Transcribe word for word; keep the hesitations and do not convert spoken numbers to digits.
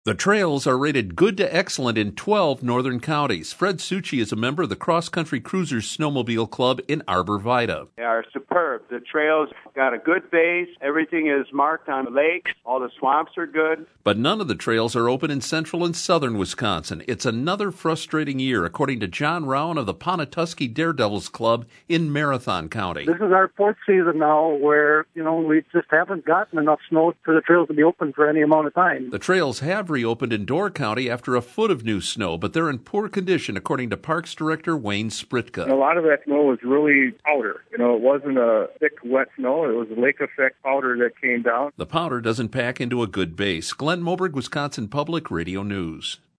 The trails are rated good to excellent in twelve northern counties. Fred Succi is a member of the Cross Country Cruisers Snowmobile Club in Arbor Vitae. They are superb. The trails got a good base. Everything is marked on the lakes. All the swamps are good. But none of the trails are open in central and southern Wisconsin. It's another frustrating year, according to John Rowan of the Ponatuskee Daredevils Club in Marathon County. This is our fourth season now where, you know, we just haven't gotten enough snow for the trails to be open for any amount of time. The trails have reopened in Door County after a foot of new snow, but they're in poor condition, according to Parks Director Wayne Spritka. A lot of that snow was really powder. You know, it wasn't a thick, wet snow. It was a lake effect powder that came down. The powder doesn't pack into a good base. Glenn Moberg, Wisconsin Public Radio News.